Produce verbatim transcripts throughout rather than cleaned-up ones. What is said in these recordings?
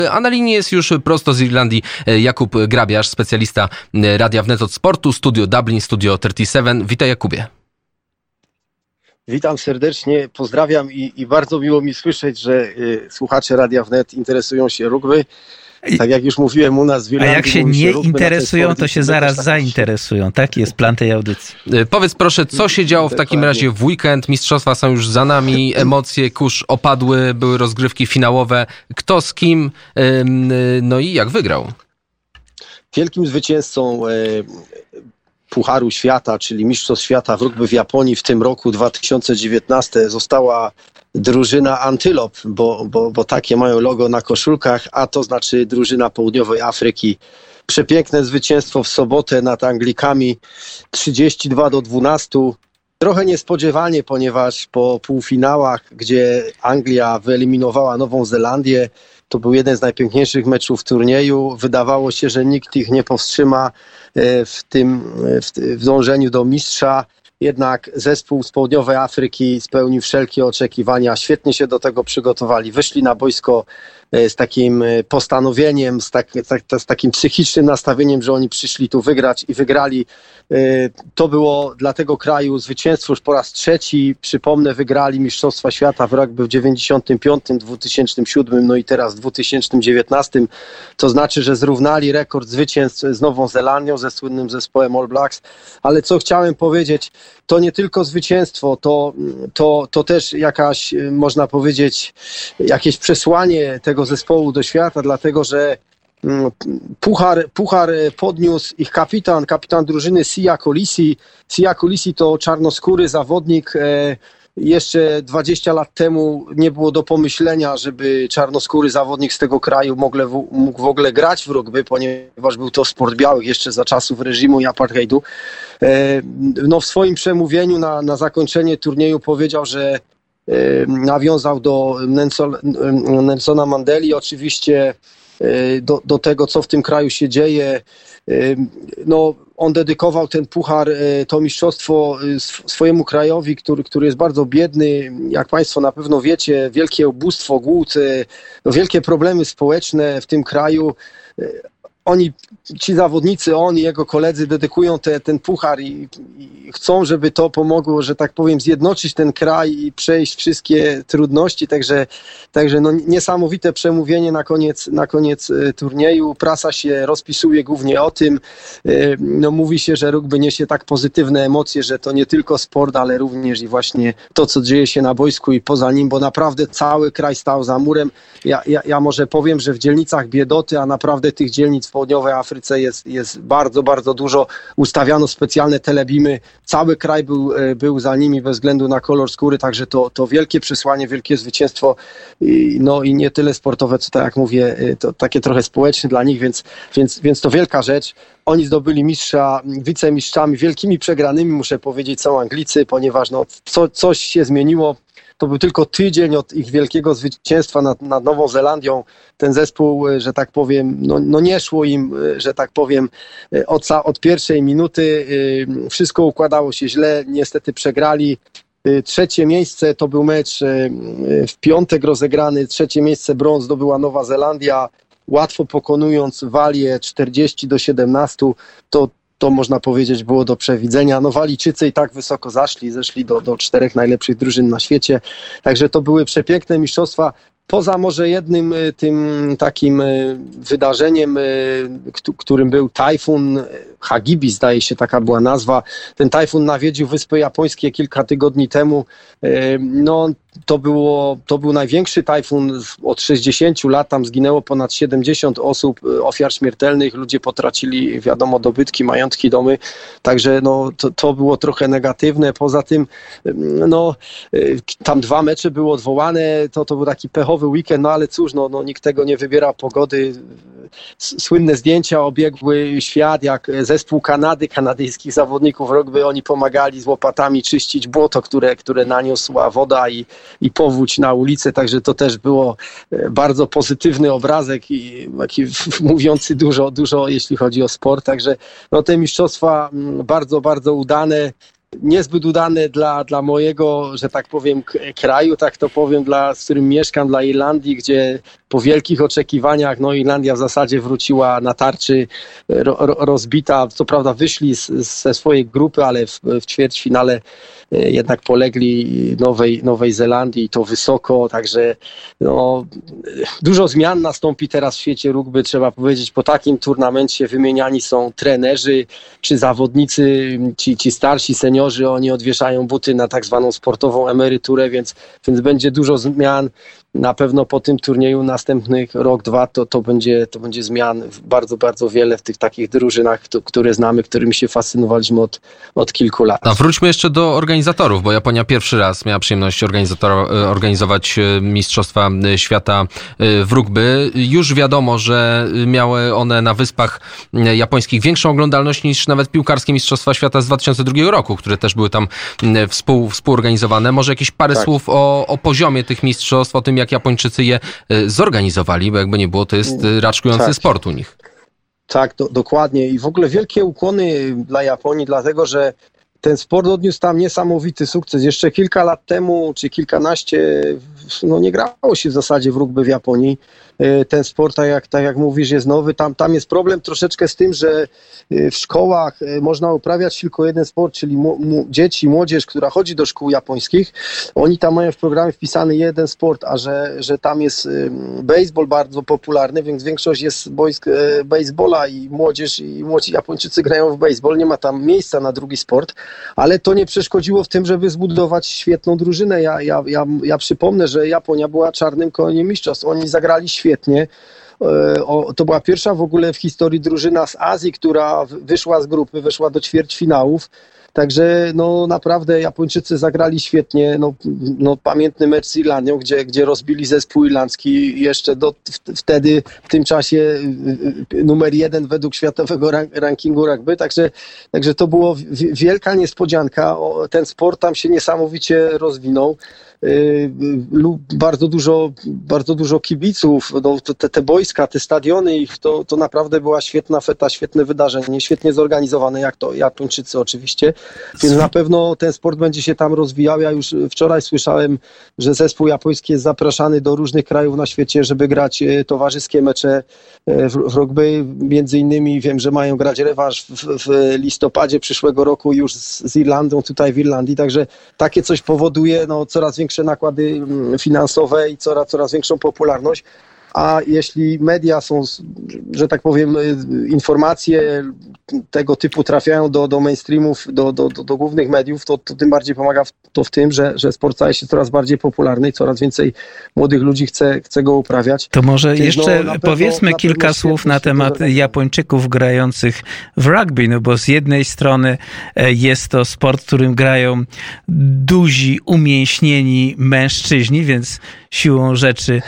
A na linii jest już prosto z Irlandii Jakub Grabiarz, specjalista Radia Wnet od Sportu, Studio Dublin, Studio trzydzieści siedem. Witaj, Jakubie. Witam serdecznie, pozdrawiam i, i bardzo miło mi słyszeć, że y, słuchacze Radia Wnet interesują się rugby. Tak jak już mówiłem u nas w Irlandii. A jak się nie rugby, interesują, to się zaraz zainteresują. Taki jest plan tej audycji. Powiedz proszę, co się działo w takim razie w weekend? Mistrzostwa są już za nami, emocje kurz opadły, były rozgrywki finałowe. Kto z kim, no i jak wygrał? Wielkim zwycięzcą Pucharu Świata, czyli Mistrzostw Świata w rugby w Japonii w tym roku dwa tysiące dziewiętnastym została drużyna Antylop, bo, bo, bo takie mają logo na koszulkach, a to znaczy drużyna Południowej Afryki. Przepiękne zwycięstwo w sobotę nad Anglikami trzydzieści dwa do dwunastu. Trochę niespodziewanie, ponieważ po półfinałach, gdzie Anglia wyeliminowała Nową Zelandię, to był jeden z najpiękniejszych meczów turnieju. Wydawało się, że nikt ich nie powstrzyma w tym w dążeniu do mistrza. Jednak zespół z Południowej Afryki spełnił wszelkie oczekiwania. Świetnie się do tego przygotowali. Wyszli na boisko z takim postanowieniem, z, tak, z takim psychicznym nastawieniem, że oni przyszli tu wygrać i wygrali. To było dla tego kraju zwycięstwo już po raz trzeci. Przypomnę, wygrali Mistrzostwa Świata w rugby w dziewięćdziesiątym piątym, dwa tysiące siódmym, no i teraz w dwa tysiące dziewiętnastym. To znaczy, że zrównali rekord zwycięstw z Nową Zelandią, ze słynnym zespołem All Blacks. Ale co chciałem powiedzieć, to nie tylko zwycięstwo, to, to, to też jakaś, można powiedzieć, jakieś przesłanie tego zespołu do świata, dlatego że Puchar, puchar podniósł ich kapitan, kapitan drużyny Siya Kolisi. Siya Kolisi to czarnoskóry zawodnik. Jeszcze dwadzieścia lat temu nie było do pomyślenia, żeby czarnoskóry zawodnik z tego kraju mógł, mógł w ogóle grać w rugby, ponieważ był to sport białych jeszcze za czasów reżimu i apartheidu. No, w swoim przemówieniu na, na zakończenie turnieju powiedział, że nawiązał do Nelsona Mandeli, oczywiście do, do tego, co w tym kraju się dzieje. No, on dedykował ten puchar, to mistrzostwo swojemu krajowi, który, który jest bardzo biedny. Jak Państwo na pewno wiecie, wielkie ubóstwo, głód, no, wielkie problemy społeczne w tym kraju. Oni, ci zawodnicy, on i jego koledzy dedykują te, ten puchar i, i chcą, żeby to pomogło, że tak powiem, zjednoczyć ten kraj i przejść wszystkie trudności. Także, także no, niesamowite przemówienie na koniec, na koniec turnieju. Prasa się rozpisuje głównie o tym. No, mówi się, że rugby niesie tak pozytywne emocje, że to nie tylko sport, ale również i właśnie to, co dzieje się na boisku i poza nim, bo naprawdę cały kraj stał za murem. Ja, ja, ja może powiem, że w dzielnicach biedoty, a naprawdę tych dzielnic w Południowej Afryce jest, jest bardzo, bardzo dużo. Ustawiano specjalne telebimy. Cały kraj był, był za nimi bez względu na kolor skóry, także to, to wielkie przesłanie, wielkie zwycięstwo. I, no i nie tyle sportowe, co tak jak mówię, to takie trochę społeczne dla nich, więc, więc, więc to wielka rzecz. Oni zdobyli mistrza, wicemistrzami, wielkimi przegranymi, muszę powiedzieć, są Anglicy, ponieważ no, co, coś się zmieniło. To był tylko tydzień od ich wielkiego zwycięstwa nad, nad Nową Zelandią. Ten zespół, że tak powiem, no, no nie szło im, że tak powiem, od, od pierwszej minuty. Wszystko układało się źle, niestety przegrali. Trzecie miejsce to był mecz w piątek rozegrany. Trzecie miejsce brąz zdobyła Nowa Zelandia, łatwo pokonując Walię czterdzieści do siedemnastu. To To można powiedzieć było do przewidzenia. No Walijczycy i tak wysoko zaszli, zeszli do, do czterech najlepszych drużyn na świecie. Także to były przepiękne mistrzostwa. Poza może jednym tym takim wydarzeniem, którym był tajfun Hagibi, zdaje się, taka była nazwa. Ten tajfun nawiedził Wyspy Japońskie kilka tygodni temu. No, to, było, to był największy tajfun od sześćdziesięciu lat. Tam zginęło ponad siedemdziesiąt osób, ofiar śmiertelnych. Ludzie potracili, wiadomo, dobytki, majątki, domy. Także no, to, to było trochę negatywne. Poza tym no, tam dwa mecze były odwołane. To, to był taki pechowy weekend, no ale cóż, no, no, nikt tego nie wybiera pogody. Słynne zdjęcia obiegły świat, jak zespół Kanady, kanadyjskich zawodników rugby, oni pomagali z łopatami czyścić błoto, które, które naniosła woda i, i powódź na ulicę, także to też było bardzo pozytywny obrazek i taki mówiący dużo, dużo jeśli chodzi o sport, także no, te mistrzostwa bardzo, bardzo udane. Niezbyt udane dla, dla mojego, że tak powiem, kraju, tak to powiem, dla, z którym mieszkam, dla Irlandii, gdzie po wielkich oczekiwaniach, no Irlandia w zasadzie wróciła na tarczy ro, ro, rozbita. Co prawda wyszli z, ze swojej grupy, ale w, w ćwierćfinale jednak polegli Nowej, Nowej Zelandii i to wysoko, także no, dużo zmian nastąpi teraz w świecie rugby, trzeba powiedzieć, po takim turnamencie wymieniani są trenerzy czy zawodnicy, ci, ci starsi seniorzy, oni odwieszają buty na tak zwaną sportową emeryturę, więc, więc będzie dużo zmian. Na pewno po tym turnieju następnych rok, dwa to, to, będzie, to będzie zmian bardzo, bardzo wiele w tych takich drużynach, to, które znamy, którymi się fascynowaliśmy od, od kilku lat. A wróćmy jeszcze do organizatorów, bo Japonia pierwszy raz miała przyjemność organizować Mistrzostwa Świata w rugby. Już wiadomo, że miały one na Wyspach Japońskich większą oglądalność niż nawet piłkarskie Mistrzostwa Świata z dwa tysiące drugiego roku, które też były tam współ, współorganizowane. Może jakieś parę tak. słów o, o poziomie tych mistrzostw, o tym, jak Japończycy je zorganizowali, bo jakby nie było, to jest raczkujący tak. sport u nich. Tak, do, dokładnie. I w ogóle wielkie ukłony dla Japonii, dlatego że ten sport odniósł tam niesamowity sukces. Jeszcze kilka lat temu, czy kilkanaście, no nie grało się w zasadzie w rugby w Japonii. Ten sport, tak jak, tak jak mówisz, jest nowy. Tam, tam jest problem troszeczkę z tym, że w szkołach można uprawiać tylko jeden sport, czyli mu, mu, dzieci, młodzież, która chodzi do szkół japońskich. Oni tam mają w programie wpisany jeden sport, a że, że tam jest baseball bardzo popularny, więc większość jest boisk baseballa i młodzież i młodzi Japończycy grają w baseball. Nie ma tam miejsca na drugi sport, ale to nie przeszkodziło w tym, żeby zbudować świetną drużynę. Ja, ja, ja, ja przypomnę, że Japonia była czarnym koniem mistrzostw. Oni zagrali świetnie. Świetnie. To była pierwsza w ogóle w historii drużyna z Azji, która wyszła z grupy, weszła do ćwierćfinałów. Także no naprawdę Japończycy zagrali świetnie. No, no, pamiętny mecz z Irlandią, gdzie, gdzie rozbili zespół irlandzki jeszcze do, w, wtedy w tym czasie numer jeden według światowego rankingu rugby. Także, także to było wielka niespodzianka. Ten sport tam się niesamowicie rozwinął. Bardzo dużo, bardzo dużo kibiców, no, te, te boiska, te stadiony, ich to, to naprawdę była świetna feta, świetne wydarzenie, świetnie zorganizowane, jak to Japończycy oczywiście, więc na pewno ten sport będzie się tam rozwijał. Ja już wczoraj słyszałem, że zespół japoński jest zapraszany do różnych krajów na świecie, żeby grać towarzyskie mecze w, w rugby, między innymi wiem, że mają grać rewanż w, w listopadzie przyszłego roku już z, z Irlandią, tutaj w Irlandii, także takie coś powoduje no, coraz większe nakłady finansowe i coraz, coraz większą popularność. A jeśli media są, że tak powiem, informacje tego typu trafiają do, do mainstreamów, do, do, do, do głównych mediów, to, to tym bardziej pomaga to w tym, że, że sport staje się coraz bardziej popularny i coraz więcej młodych ludzi chce, chce go uprawiać. To może Więc jeszcze no, powiedzmy pewno, kilka na słów na temat Japończyków grających w rugby, no bo z jednej strony jest to sport, w którym grają duzi, umięśnieni mężczyźni, więc siłą rzeczy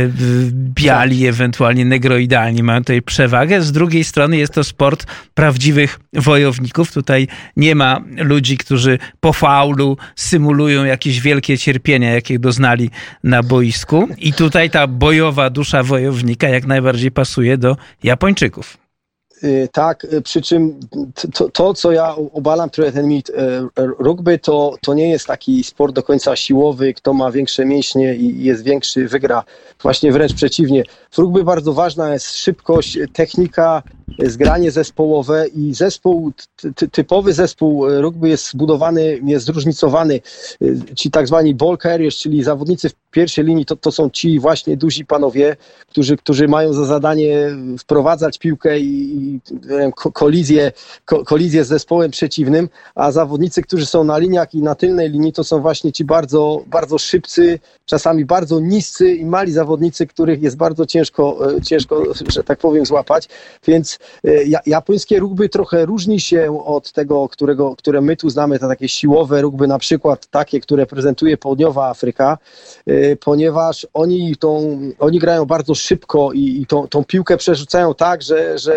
biali, ewentualnie negroidalni mają tutaj przewagę. Z drugiej strony jest to sport prawdziwych wojowników. Tutaj nie ma ludzi, którzy po faulu symulują jakieś wielkie cierpienia, jakie doznali na boisku. I tutaj ta bojowa dusza wojownika jak najbardziej pasuje do Japończyków. Tak, przy czym to, to co ja obalam trochę ten mit, rugby to, to nie jest taki sport do końca siłowy, kto ma większe mięśnie i jest większy, wygra. Właśnie wręcz przeciwnie. W rugby bardzo ważna jest szybkość, technika, zgranie zespołowe i zespół, ty, typowy zespół rugby jest zbudowany, jest zróżnicowany. Ci tak zwani ball carriers, czyli zawodnicy w pierwszej linii, to, to są ci właśnie duzi panowie, którzy, którzy mają za zadanie wprowadzać piłkę i, i kolizję, ko, kolizję z zespołem przeciwnym, a zawodnicy, którzy są na liniach i na tylnej linii, to są właśnie ci bardzo, bardzo szybcy, czasami bardzo niscy i mali zawodnicy, których jest bardzo ciężko, ciężko, że tak powiem, złapać. Więc japońskie rugby trochę różni się od tego, którego, które my tu znamy, to takie siłowe rugby, na przykład takie, które prezentuje Południowa Afryka, ponieważ oni, tą, oni grają bardzo szybko i, i tą, tą piłkę przerzucają tak, że, że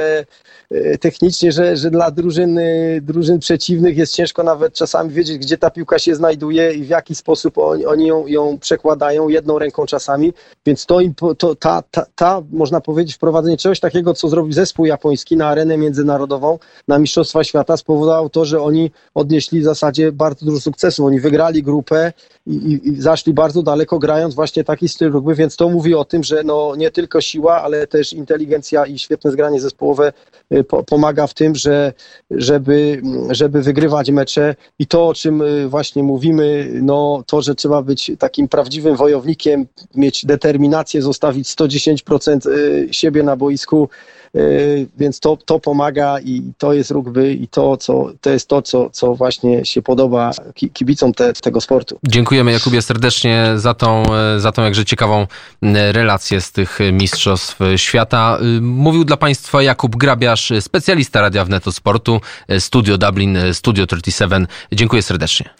technicznie, że, że dla drużyn, drużyn przeciwnych jest ciężko nawet czasami wiedzieć, gdzie ta piłka się znajduje i w jaki sposób oni, oni ją, ją przekładają jedną ręką czasami, więc to im, to, ta, ta, ta, można powiedzieć, wprowadzenie czegoś takiego, co zrobił zespół japoński na arenę międzynarodową, na Mistrzostwa Świata, spowodowało to, że oni odnieśli w zasadzie bardzo dużo sukcesów. Oni wygrali grupę i, i, i zaszli bardzo daleko, grając właśnie taki styl rugby, więc to mówi o tym, że no nie tylko siła, ale też inteligencja i świetne zgranie zespołowe po, pomaga w tym, że żeby, żeby wygrywać mecze i to, o czym właśnie mówimy, no to, że trzeba być takim prawdziwym wojownikiem, mieć determinację, zostawić sto dziesięć procent siebie na boisku, więc to, to pomaga i to jest rugby i to, co, to jest to, co, co właśnie się podoba kibicom te, tego sportu. Dziękujemy, Jakubie, serdecznie za tą, za tą jakże ciekawą relację z tych Mistrzostw Świata. Mówił dla Państwa Jakub Grabiarz, specjalista Radia Wnet od Sportu, Studio Dublin, Studio trzydzieści siedem. Dziękuję serdecznie.